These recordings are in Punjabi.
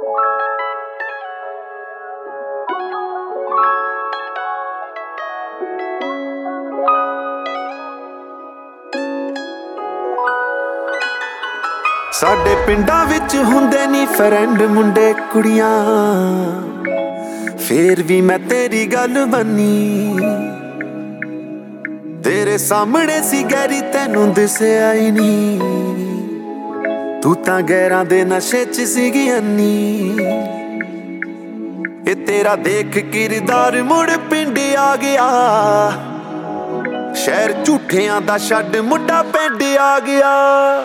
ਸਾਡੇ ਪਿੰਡਾਂ ਵਿੱਚ ਹੁੰਦੇ ਨੀ ਫਰੈਂਡ ਮੁੰਡੇ ਕੁੜੀਆਂ, ਫੇਰ ਵੀ ਮੈਂ ਤੇਰੀ ਗੱਲ ਮੰਨੀ। ਤੇਰੇ ਸਾਹਮਣੇ ਸੀ ਗੈਰੀ ਤੈਨੂੰ ਦਿਸਿਆ ਹੀ ਨੀ, ਤੂੰ ਤਾਂ ਗੈਰਾਂ ਦੇ ਨਸ਼ੇ 'ਚ ਸੀਗੀ ਅੰਨੀ। ਇਹ ਤੇਰਾ ਦੇਖ ਕਿਰਦਾਰ ਮੁੜ ਪਿੰਡ ਆ ਗਿਆ, ਸ਼ਹਿਰ ਝੂਠਿਆਂ ਦਾ ਛੱਡ ਮੁੰਡਾ ਪਿੰਡ ਆ ਗਿਆ।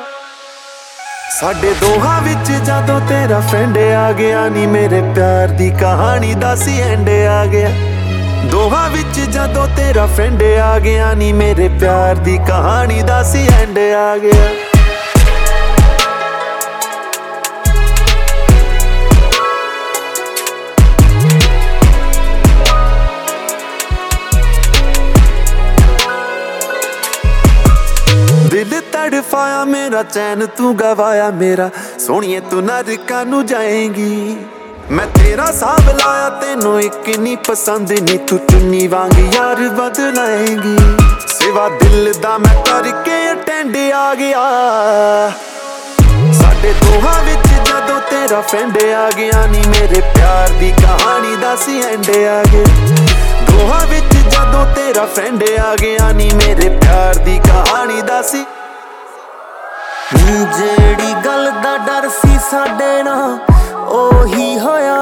ਸਾਡੇ ਦੋਹਾਂ ਵਿੱਚ ਜਦੋਂ ਤੇਰਾ ਫਰੈਂਡ ਆ ਗਿਆ ਨੀ, ਮੇਰੇ ਪਿਆਰ ਦੀ ਕਹਾਣੀ ਦਾ ਸੀ ਐਂਡ ਆ ਗਿਆ। ਦੋਹਾਂ ਵਿੱਚ ਜਦੋਂ ਤੇਰਾ ਫਰੈਂਡ ਆ ਗਿਆ ਨੀ, ਮੇਰੇ ਪਿਆਰ ਦੀ ਕਹਾਣੀ ਦਾ ਸੀ ਐਂਡ ਆ ਗਿਆ। दिल तड़फाया मेरा, चैन तू गवाया मेरा, सोनिए तू नरकां नू जाएगी। मैं तेरा साब लाया तेनों एक नी पसंद नी, तू चुन्नी वांग यार बदलाएगी। सिवा दिल दा मैं करके अटेंड आ गया। साडे दोहां विच जदों तेरा फ्रेंड आ गया नी, मेरे प्यार दी कहानी दा सी एंड आ गया। ਦੋਹਾਂ ਵਿੱਚ ਜਦੋਂ ਤੇਰਾ ਫਰੈਂਡ ਆ ਗਿਆ ਨੀ, ਮੇਰੇ ਪਿਆਰ ਦੀ ਕਹਾਣੀ ਦਾ ਸੀ। ਜਿਹੜੀ ਗੱਲ ਦਾ ਡਰ ਸੀ ਸਾਡੇ ਨਾਲ ਉਹੀ ਹੋਇਆ,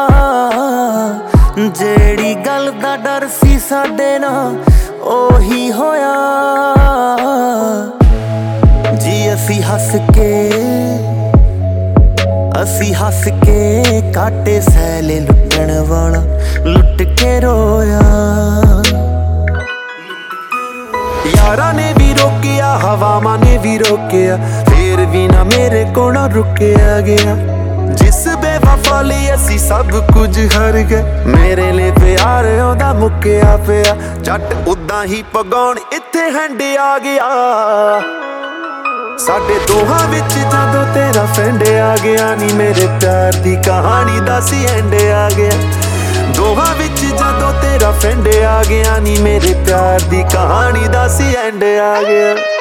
ਜਿਹੜੀ ਗੱਲ ਦਾ ਡਰ ਸੀ ਸਾਡੇ ਨਾਲ ਉਹੀ ਹੋਇਆ। ਜੀ ਅਸੀਂ ਹੱਸ ਕੇ ਕਾਟੇ ਸੈਲੇ ਲੁੱਟਣ ਵਾਲਾ ਲੁੱਟ ਕੇ ਰੋਇਆ। ਯਾਰਾਂ ਨੇ ਵੀ ਰੋਕਿਆ, ਹਵਾਵਾਂ ਨੇ ਵੀ ਰੋਕਿਆ, ਫੇਰ ਵੀ ਨਾ ਮੇਰੇ ਕੋਲੋਂ ਰੁਕਿਆ ਗਿਆ। ਜਿਸ ਬੇਵਫਾ ਲਈ ਅਸੀਂ ਸਭ ਕੁਝ ਹਾਰ ਗਏ, ਮੇਰੇ ਲਈ ਪਿਆਰ ਉਹਦਾ ਮੁੱਕਿਆ ਪਿਆ। ਜੱਟ ਉਦਾਂ ਹੀ ਪਗਾਉਣ ਇੱਥੇ ਹੈਂਡ ਆ ਗਿਆ। ਸਾਡੇ ਦੋਹਾਂ ਵਿੱਚ ਜਦੋਂ ਤੇਰਾ ਫਰੈਂਡ ਆ ਗਿਆ ਨੀ, ਮੇਰੇ ਪਿਆਰ ਦੀ ਕਹਾਣੀ ਦਾ ਸੀ ਐਂਡ ਆ ਗਿਆ। ਦੋਹਾਂ ਵਿੱਚ ਜਦੋਂ ਤੇਰਾ ਫਰੈਂਡ ਆ ਗਿਆ ਨੀ, ਮੇਰੇ ਪਿਆਰ ਦੀ ਕਹਾਣੀ ਦਾ ਸੀ ਐਂਡ ਆ ਗਿਆ।